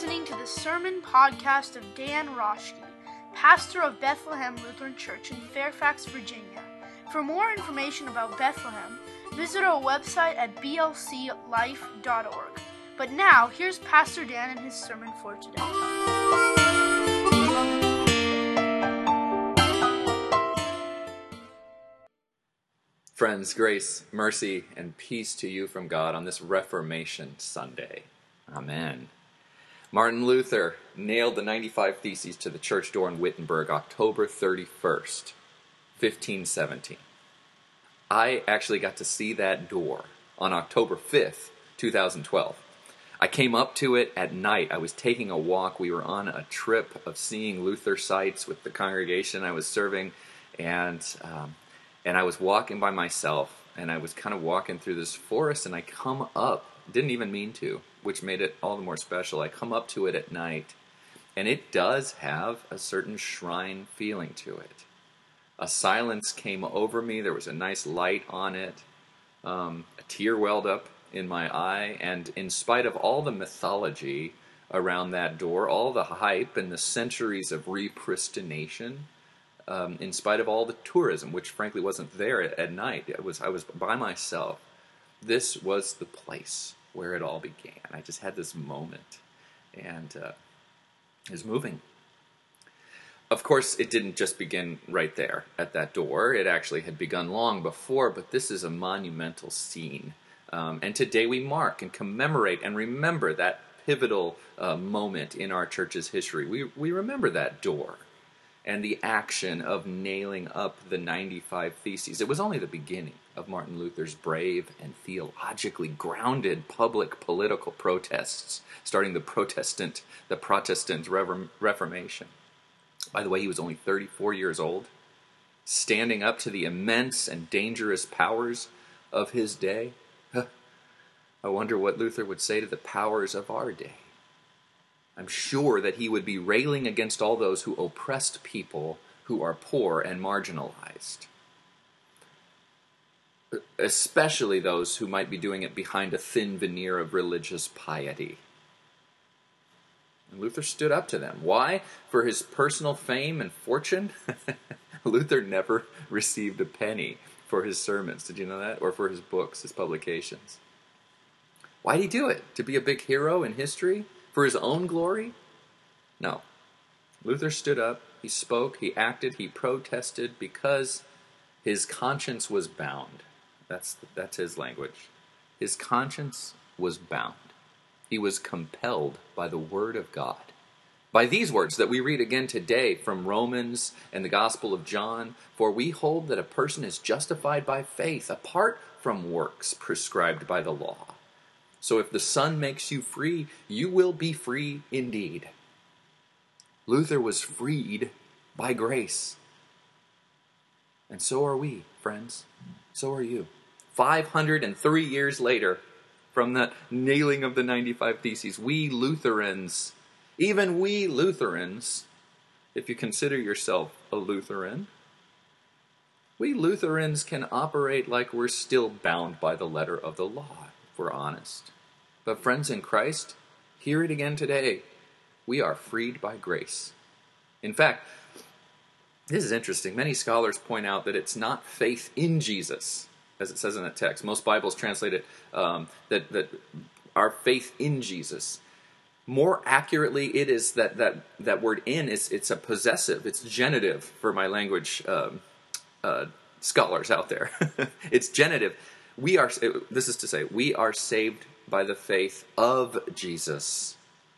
listening to the sermon podcast of Dan Roschke, pastor of Bethlehem Lutheran Church in Fairfax, Virginia. For more information about Bethlehem, visit our website at blclife.org. But now, here's Pastor Dan and his sermon for today. Friends, grace, mercy, and peace to you from God on this Reformation Sunday. Amen. Martin Luther nailed the 95 Theses to the church door in Wittenberg, October 31st, 1517. I actually got to see that door on October 5th, 2012. I came up to it at night. I was taking a walk. We were on a trip of seeing Luther sites with the congregation I was serving, and I was walking by myself, and I was kind of walking through this forest, and I come up, didn't even mean to, which made it all the more special. I come up to it at night, and it does have a certain shrine feeling to it. A silence came over me. There was a nice light on it. A tear welled up in my eye, and in spite of all the mythology around that door, all the hype and the centuries of repristination, in spite of all the tourism, which frankly wasn't there at night, I was by myself. This was the place where it all began. I just had this moment, and it was moving. Of course, it didn't just begin right there at that door. It actually had begun long before, but this is a monumental scene. And today we mark and commemorate and remember that pivotal moment in our church's history. We remember that door and the action of nailing up the 95 Theses. It was only the beginning of Martin Luther's brave and theologically grounded public political protests, starting the Protestant Reformation. By the way, he was only 34 years old, standing up to the immense and dangerous powers of his day. I wonder what Luther would say to the powers of our day. I'm sure that he would be railing against all those who oppressed people who are poor and marginalized, especially those who might be doing it behind a thin veneer of religious piety. And Luther stood up to them. Why? For his personal fame and fortune? Luther never received a penny for his sermons. Did you know that? Or for his books, his publications. Why did he do it? To be a big hero in history? For his own glory? No. Luther stood up, he spoke, he acted, he protested because his conscience was bound. That's his language. His conscience was bound. He was compelled by the Word of God. By these words that we read again today from Romans and the Gospel of John, for we hold that a person is justified by faith apart from works prescribed by the law. So if the Son makes you free, you will be free indeed. Luther was freed by grace. And so are we, friends. So are you. 503 years later, from the nailing of the 95 Theses, we Lutherans, even we Lutherans, if you consider yourself a Lutheran, we Lutherans can operate like we're still bound by the letter of the law, if we're honest. But friends in Christ, hear it again today. We are freed by grace. In fact, this is interesting. Many scholars point out that it's not faith in Jesus, as it says in that text. Most Bibles translate it that our faith in Jesus. More accurately, it is that word "in" it's a possessive. It's genitive for my language scholars out there. It's genitive. This is to say, we are saved by the faith of Jesus.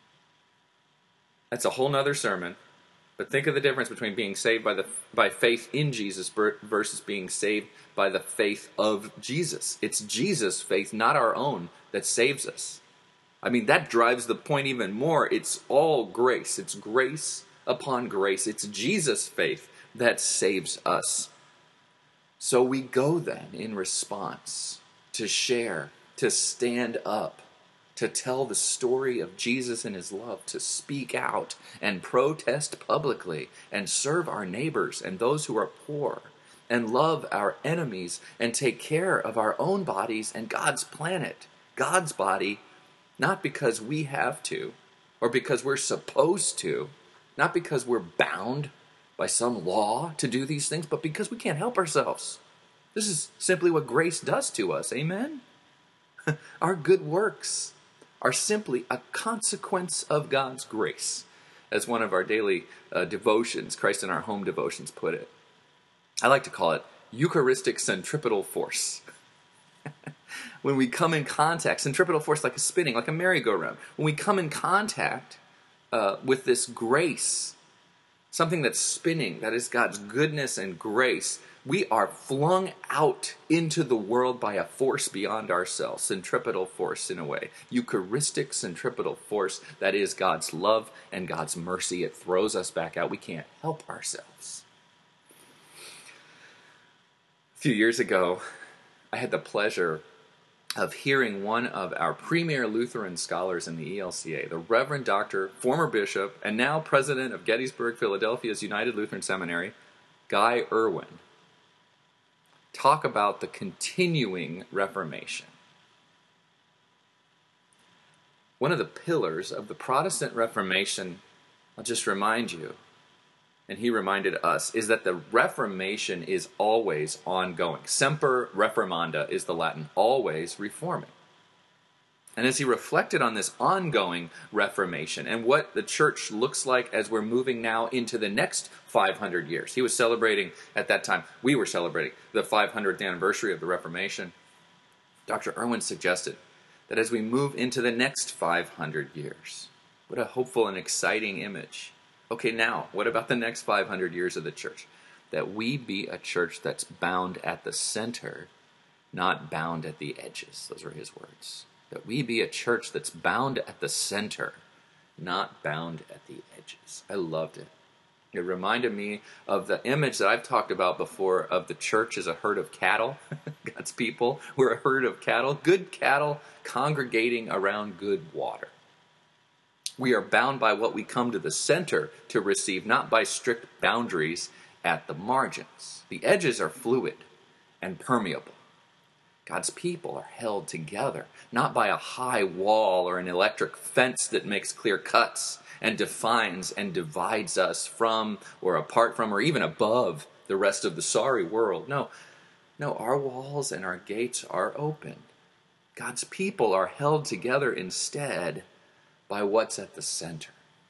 That's a whole nother sermon. But think of the difference between being saved by faith in Jesus versus being saved by the faith of Jesus. It's Jesus' faith, not our own, that saves us. I mean, that drives the point even more. It's all grace. It's grace upon grace. It's Jesus' faith that saves us. So we go then in response to share, to stand up, to tell the story of Jesus and his love, to speak out and protest publicly and serve our neighbors and those who are poor and love our enemies and take care of our own bodies and God's planet, God's body, not because we have to or because we're supposed to, not because we're bound by some law to do these things, but because we can't help ourselves. This is simply what grace does to us. Amen? Our good works are simply a consequence of God's grace, as one of our daily devotions, Christ in Our Home devotions, put it. I like to call it Eucharistic centripetal force. When we come in contact, centripetal force like a spinning, like a merry-go-round. When we come in contact with this grace, something that's spinning, that is God's goodness and grace, we are flung out into the world by a force beyond ourselves, centripetal force in a way. Eucharistic centripetal force, that is God's love and God's mercy. It throws us back out. We can't help ourselves. A few years ago, I had the pleasure of hearing one of our premier Lutheran scholars in the ELCA, the Reverend Dr., former bishop, and now president of Gettysburg, Philadelphia's United Lutheran Seminary, Guy Irwin, talk about the continuing Reformation. One of the pillars of the Protestant Reformation, I'll just remind you, and he reminded us, is that the Reformation is always ongoing. Semper reformanda is the Latin, always reforming. And as he reflected on this ongoing Reformation and what the church looks like as we're moving now into the next 500 years, he was celebrating, at that time, we were celebrating the 500th anniversary of the Reformation. Dr. Irwin suggested that as we move into the next 500 years, what a hopeful and exciting image. Okay, now, what about the next 500 years of the church? That we be a church that's bound at the center, not bound at the edges. Those are his words. That we be a church that's bound at the center, not bound at the edges. I loved it. It reminded me of the image that I've talked about before of the church as a herd of cattle. God's people, we're a herd of cattle, good cattle congregating around good water. We are bound by what we come to the center to receive, not by strict boundaries at the margins. The edges are fluid and permeable. God's people are held together, not by a high wall or an electric fence that makes clear cuts and defines and divides us from or apart from or even above the rest of the sorry world. No, our walls and our gates are open. God's people are held together instead by what's at the center.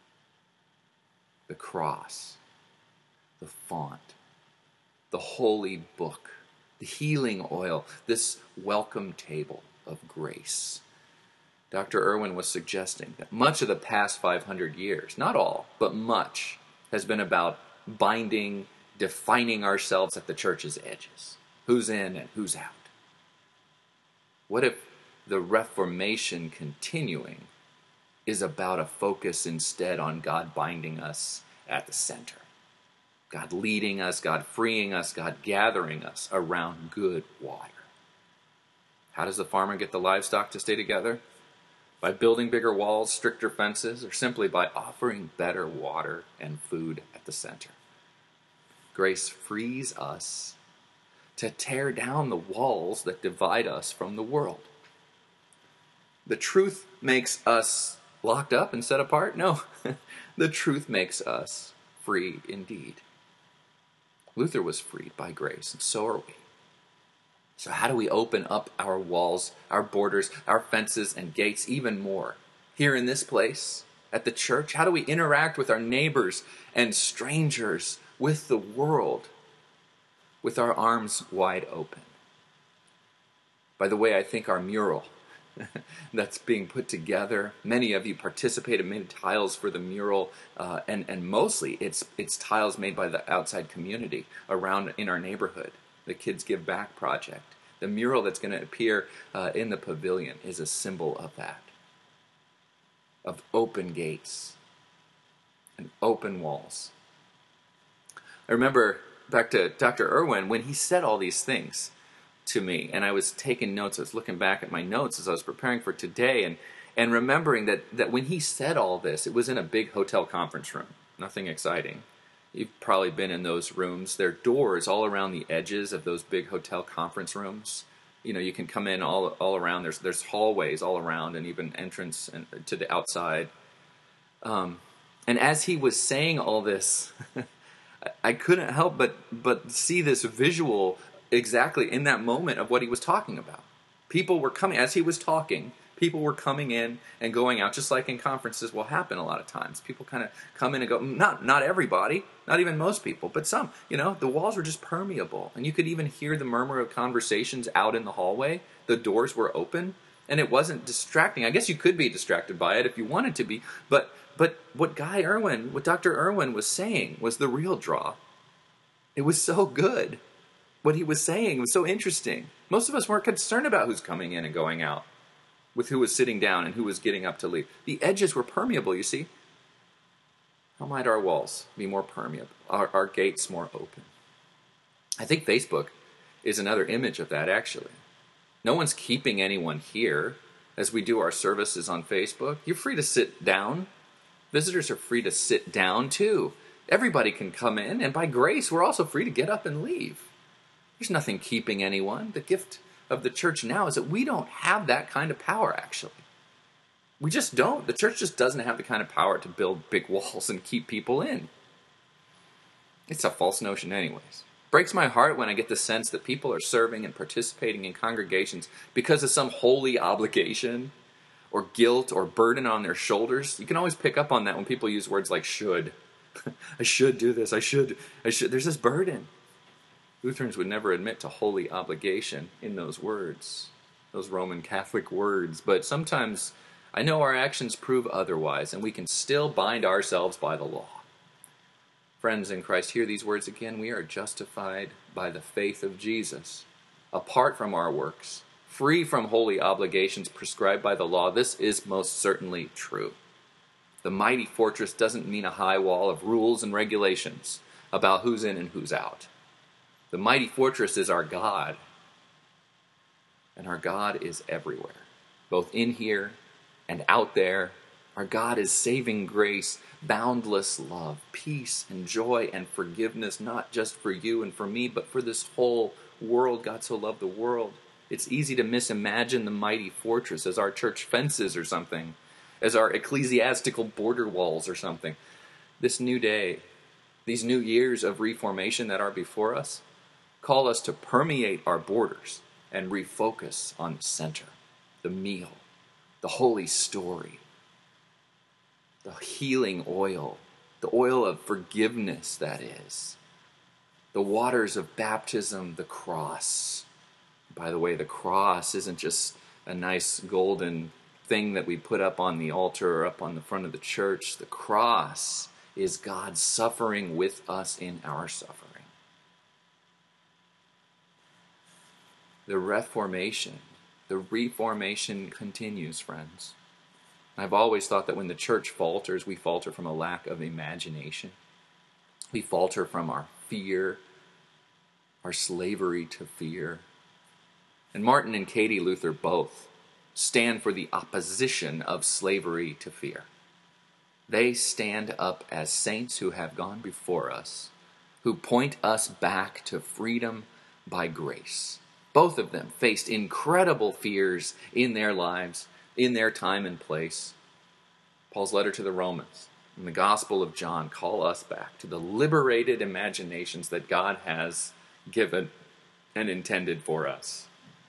The cross, the font, the holy book, the healing oil, this welcome table of grace. Dr. Irwin was suggesting that much of the past 500 years, not all, but much, has been about binding, defining ourselves at the church's edges. Who's in and who's out? What if the Reformation continuing is about a focus instead on God binding us at the center? God leading us, God freeing us, God gathering us around good water. How does the farmer get the livestock to stay together? By building bigger walls, stricter fences, or simply by offering better water and food at the center? Grace frees us to tear down the walls that divide us from the world. The truth makes us locked up and set apart? No, the truth makes us free indeed. Luther was freed by grace, and so are we. So how do we open up our walls, our borders, our fences and gates even more? Here in this place, at the church, how do we interact with our neighbors and strangers, with the world, with our arms wide open? By the way, I think our mural that's being put together, many of you participated, made tiles for the mural, and mostly it's tiles made by the outside community around in our neighborhood. The Kids Give Back project. The mural that's going to appear in the pavilion is a symbol of that, of open gates and open walls. I remember back to Dr. Irwin when he said all these things to me, and I was taking notes. I was looking back at my notes as I was preparing for today, and remembering that when he said all this, it was in a big hotel conference room. Nothing exciting. You've probably been in those rooms. There are doors all around the edges of those big hotel conference rooms. You know, you can come in all around. There's hallways all around, and even entrance to the outside. And as he was saying all this, I couldn't help but see this visual exactly in that moment of what he was talking about. People were coming, as he was talking, people were coming in and going out, just like in conferences will happen a lot of times. People kind of come in and go, not everybody, not even most people, but some. The walls were just permeable. And you could even hear the murmur of conversations out in the hallway. The doors were open, and it wasn't distracting. I guess you could be distracted by it if you wanted to be, but what Dr. Irwin was saying was the real draw. It was so good. What he was saying was so interesting. Most of us weren't concerned about who's coming in and going out, with who was sitting down and who was getting up to leave. The edges were permeable, you see. How might our walls be more permeable, our gates more open? I think Facebook is another image of that, actually. No one's keeping anyone here as we do our services on Facebook. You're free to sit down. Visitors are free to sit down, too. Everybody can come in, and by grace, we're also free to get up and leave. There's nothing keeping anyone. The gift of the church now is that we don't have that kind of power, actually. We just don't. The church just doesn't have the kind of power to build big walls and keep people in. It's a false notion anyways. Breaks my heart when I get the sense that people are serving and participating in congregations because of some holy obligation or guilt or burden on their shoulders. You can always pick up on that when people use words like should. I should do this. I should. There's this burden. Lutherans would never admit to holy obligation in those words, those Roman Catholic words. But sometimes I know our actions prove otherwise, and we can still bind ourselves by the law. Friends in Christ, hear these words again. We are justified by the faith of Jesus, apart from our works, free from holy obligations prescribed by the law. This is most certainly true. The mighty fortress doesn't mean a high wall of rules and regulations about who's in and who's out. The mighty fortress is our God, and our God is everywhere, both in here and out there. Our God is saving grace, boundless love, peace and joy and forgiveness, not just for you and for me, but for this whole world. God so loved the world. It's easy to misimagine the mighty fortress as our church fences or something, as our ecclesiastical border walls or something. This new day, these new years of reformation that are before us, call us to permeate our borders and refocus on the center, the meal, the holy story, the healing oil, the oil of forgiveness, that is, the waters of baptism, the cross. By the way, the cross isn't just a nice golden thing that we put up on the altar or up on the front of the church. The cross is God suffering with us in our suffering. The reformation continues, friends. I've always thought that when the church falters, we falter from a lack of imagination. We falter from our fear, our slavery to fear. And Martin and Katie Luther both stand for the opposition of slavery to fear. They stand up as saints who have gone before us, who point us back to freedom by grace. Both of them faced incredible fears in their lives, in their time and place. Paul's letter to the Romans and the Gospel of John call us back to the liberated imaginations that God has given and intended for us.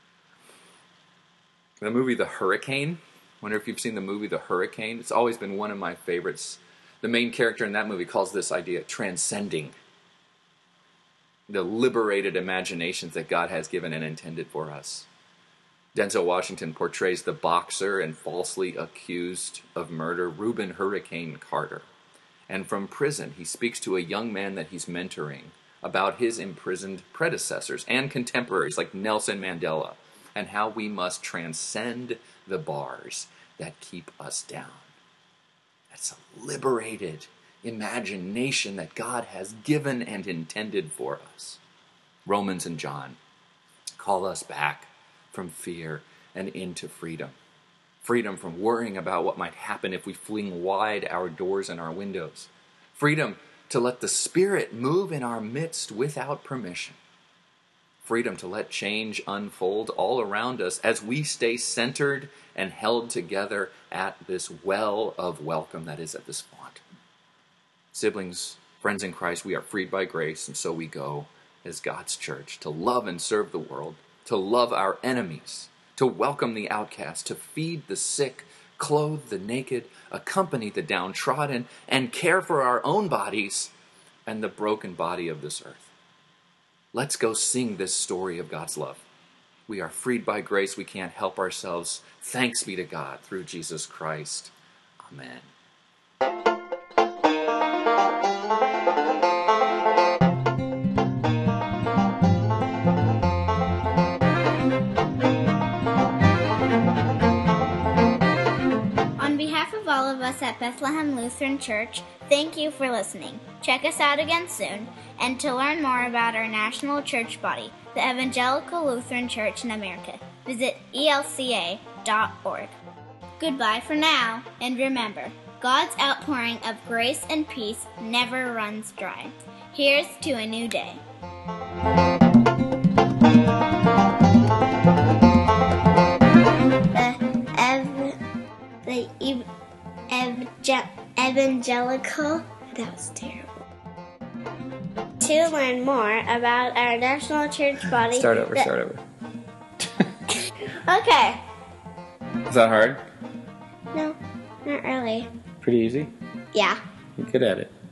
The movie The Hurricane, I wonder if you've seen the movie The Hurricane. It's always been one of my favorites. The main character in that movie calls this idea transcending the liberated imaginations that God has given and intended for us. Denzel Washington portrays the boxer and falsely accused of murder, Reuben Hurricane Carter. And from prison, he speaks to a young man that he's mentoring about his imprisoned predecessors and contemporaries like Nelson Mandela, and how we must transcend the bars that keep us down. That's a liberated imagination that God has given and intended for us. Romans and John call us back from fear and into freedom. Freedom from worrying about what might happen if we fling wide our doors and our windows. Freedom to let the Spirit move in our midst without permission. freedom to let change unfold all around us as we stay centered and held together at this well of welcome that is at this font. Siblings, friends in Christ, we are freed by grace, and so we go as God's church to love and serve the world, to love our enemies, to welcome the outcast, to feed the sick, clothe the naked, accompany the downtrodden, and care for our own bodies and the broken body of this earth. Let's go sing this story of God's love. We are freed by grace. We can't help ourselves. Thanks be to God through Jesus Christ. Amen. On behalf of all of us at Bethlehem Lutheran Church, thank you for listening. Check us out again soon, and to learn more about our national church body, the Evangelical Lutheran Church in America, visit elca.org. Goodbye for now, and remember, God's outpouring of grace and peace never runs dry. Here's to a new day. Evangelical. That was terrible. To learn more about our national church body. Start over. Okay. Is that hard? No, not really. Pretty easy? Yeah. You're good at it.